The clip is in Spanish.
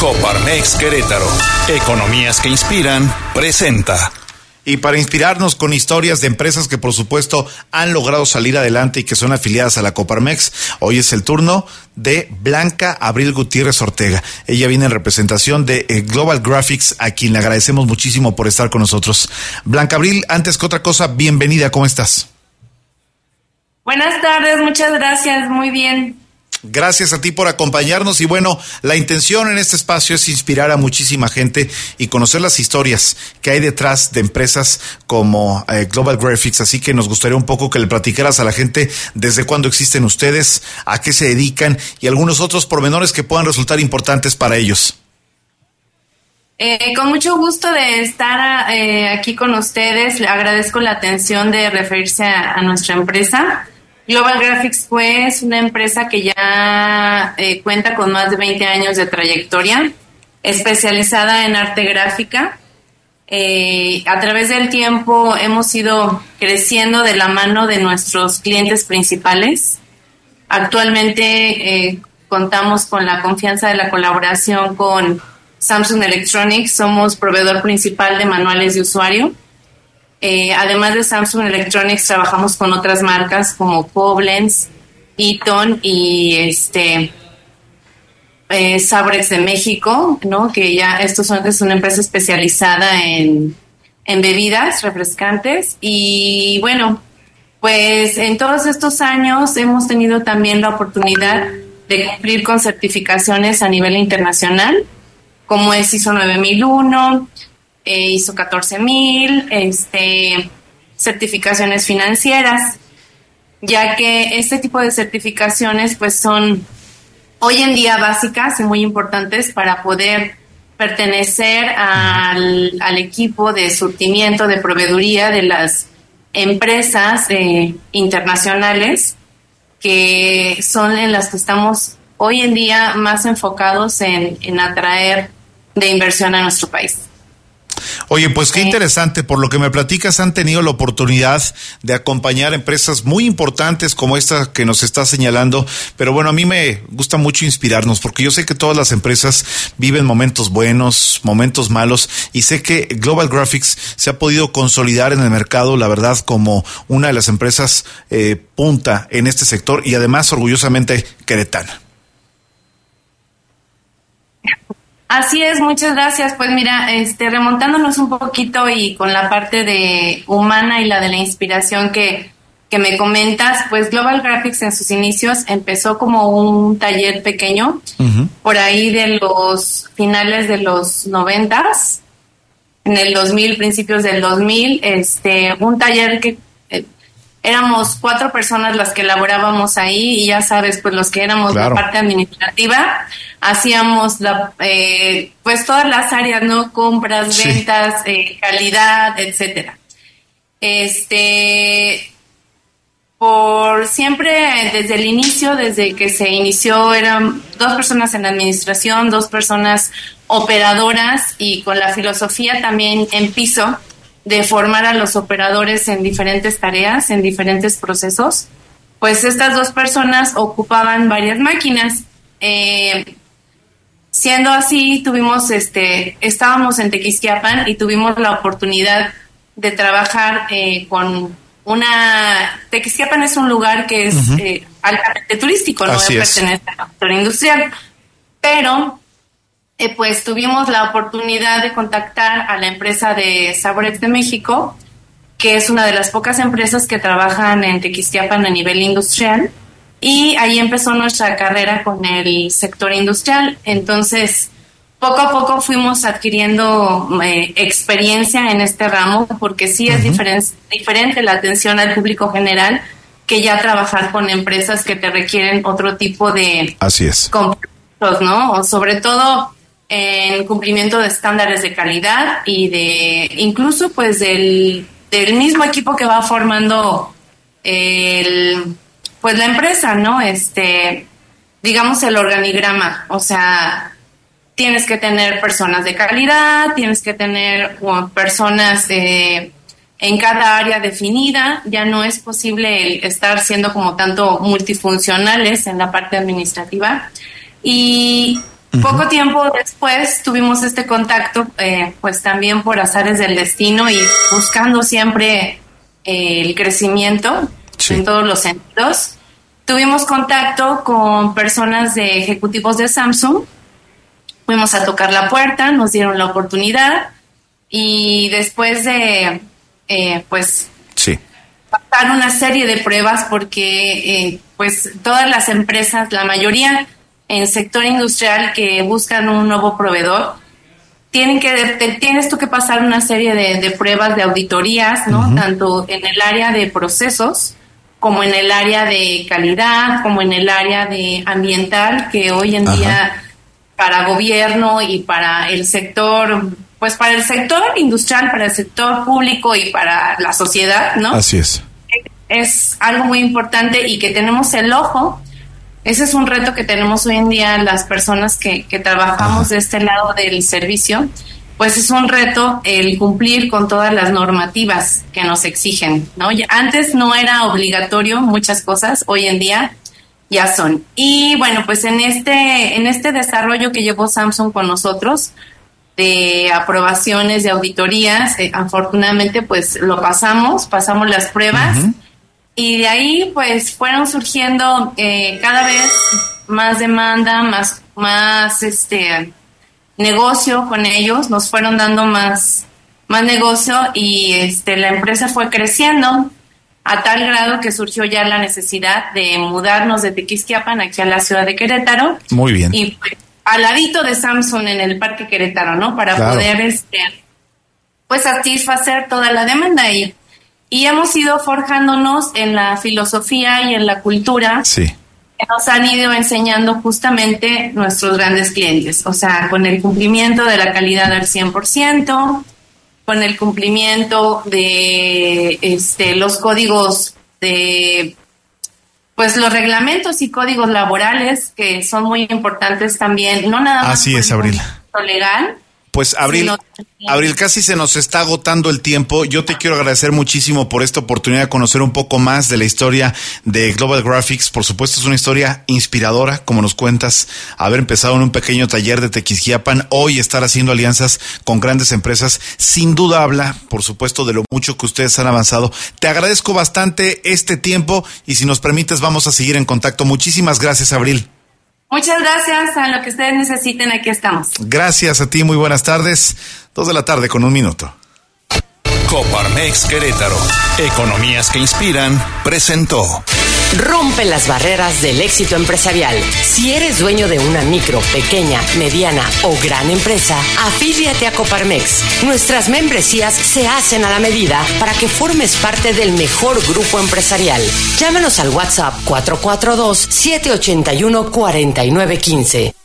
Coparmex Querétaro. Economías que inspiran, presenta. Y para inspirarnos con historias de empresas que por supuesto han logrado salir adelante y que son afiliadas a la Coparmex, hoy es el turno de Blanca Abril Gutiérrez Ortega. Ella viene en representación de Global Graphics, a quien le agradecemos muchísimo por estar con nosotros. Blanca Abril, antes que otra cosa, bienvenida, ¿cómo estás? Buenas tardes, muchas gracias, muy bien. Gracias a ti por acompañarnos y bueno, la intención en este espacio es inspirar a muchísima gente y conocer las historias que hay detrás de empresas como Global Graphics, así que nos gustaría un poco que le platicaras a la gente desde cuándo existen ustedes, a qué se dedican y algunos otros pormenores que puedan resultar importantes para ellos. Con mucho gusto de estar aquí con ustedes, le agradezco la atención de referirse a nuestra empresa. Global Graphics es una empresa que ya cuenta con más de 20 años de trayectoria, especializada en arte gráfica. A través del tiempo hemos ido creciendo de la mano de nuestros clientes principales. Actualmente contamos con la confianza de la colaboración con Samsung Electronics, somos proveedor principal de manuales de usuario. Además de Samsung Electronics, trabajamos con otras marcas como Koblenz, Eaton y Sabrex de México, ¿no? Que ya es una empresa especializada en bebidas refrescantes. Y bueno, pues en todos estos años hemos tenido también la oportunidad de cumplir con certificaciones a nivel internacional, como es ISO 9001, ISO 14000, certificaciones financieras, ya que este tipo de certificaciones pues son hoy en día básicas y muy importantes para poder pertenecer al equipo de surtimiento, de proveeduría de las empresas internacionales, que son en las que estamos hoy en día más enfocados en atraer de inversión a nuestro país. Oye, pues qué interesante, por lo que me platicas, han tenido la oportunidad de acompañar empresas muy importantes como esta que nos está señalando, pero bueno, a mí me gusta mucho inspirarnos, porque yo sé que todas las empresas viven momentos buenos, momentos malos, y sé que Global Graphics se ha podido consolidar en el mercado, la verdad, como una de las empresas punta en este sector y además orgullosamente queretana. Así es, muchas gracias. Pues mira, remontándonos un poquito y con la parte de humana y la de la inspiración que me comentas, pues Global Graphics en sus inicios empezó como un taller pequeño, por ahí de los finales de los 90s, en el 2000, principios del 2000, un taller que éramos 4 personas las que elaborábamos ahí, y ya sabes, pues los que éramos la parte administrativa, hacíamos pues todas las áreas, ¿no? Compras, ventas, calidad, etcétera. Por siempre, desde el inicio, desde que se inició, eran 2 personas en la administración, 2 personas operadoras, y con la filosofía también en piso de formar a los operadores en diferentes tareas, en diferentes procesos. Pues estas 2 personas ocupaban varias máquinas. Siendo así, estábamos en Tequisquiapan y tuvimos la oportunidad de trabajar con Tequisquiapan es un lugar que es altamente turístico, no pertenece al sector industrial, pero pues tuvimos la oportunidad de contactar a la empresa de Sabrex de México, que es una de las pocas empresas que trabajan en Tequisquiapan a nivel industrial, y ahí empezó nuestra carrera con el sector industrial. Entonces, poco a poco fuimos adquiriendo experiencia en este ramo, porque sí es diferente la atención al público general que ya trabajar con empresas que te requieren otro tipo de compromisos, ¿no? O sobre todo en cumplimiento de estándares de calidad y de incluso pues del mismo equipo que va formando pues la empresa, ¿no? Digamos el organigrama, o sea, tienes que tener personas de calidad, tienes que tener personas en cada área definida. Ya no es posible estar siendo como tanto multifuncionales en la parte administrativa. Y Poco tiempo después tuvimos este contacto, pues también por azares del destino y buscando siempre el crecimiento en todos los sentidos. Tuvimos contacto con personas de ejecutivos de Samsung. Fuimos a tocar la puerta, nos dieron la oportunidad y después de, pasar una serie de pruebas porque, pues, todas las empresas, la mayoría en sector industrial que buscan un nuevo proveedor, tienes tú que pasar una serie de pruebas, de auditorías, ¿no? Tanto en el área de procesos como en el área de calidad, como en el área de ambiental, que hoy en día para gobierno y para el sector, pues para el sector industrial, para el sector público y para la sociedad, ¿no? Así es. Es algo muy importante y que tenemos el ojo. Ese es un reto que tenemos hoy en día las personas que trabajamos de este lado del servicio. Pues es un reto el cumplir con todas las normativas que nos exigen, ¿no? Antes no era obligatorio muchas cosas, hoy en día ya son. Y bueno, pues en este desarrollo que llevó Samsung con nosotros, de aprobaciones, de auditorías, afortunadamente pues lo pasamos las pruebas y de ahí pues fueron surgiendo cada vez más demanda, más negocio con ellos, nos fueron dando más negocio y la empresa fue creciendo a tal grado que surgió ya la necesidad de mudarnos de Tequisquiapan aquí a la ciudad de Querétaro. Muy bien. Y pues, al ladito de Samsung en el Parque Querétaro, ¿no? Para poder pues satisfacer toda la demanda y hemos ido forjándonos en la filosofía y en la cultura. Sí. Nos han ido enseñando justamente nuestros grandes clientes, o sea, con el cumplimiento de la calidad al 100%, con el cumplimiento de los códigos de, pues los reglamentos y códigos laborales que son muy importantes también, no nada más. Así es, Abril. Legal. Pues Abril, casi se nos está agotando el tiempo. Yo te quiero agradecer muchísimo por esta oportunidad de conocer un poco más de la historia de Global Graphics. Por supuesto, es una historia inspiradora, como nos cuentas, haber empezado en un pequeño taller de Tequisquiapan, hoy estar haciendo alianzas con grandes empresas. Sin duda habla, por supuesto, de lo mucho que ustedes han avanzado. Te agradezco bastante este tiempo y si nos permites vamos a seguir en contacto. Muchísimas gracias, Abril. Muchas gracias, a lo que ustedes necesiten, aquí estamos. Gracias a ti, muy buenas tardes. 2:00 p.m. Coparmex Querétaro. Economías que inspiran, presentó. Rompe las barreras del éxito empresarial. Si eres dueño de una micro, pequeña, mediana o gran empresa, afíliate a Coparmex. Nuestras membresías se hacen a la medida para que formes parte del mejor grupo empresarial. Llámanos al WhatsApp 442-781-4915.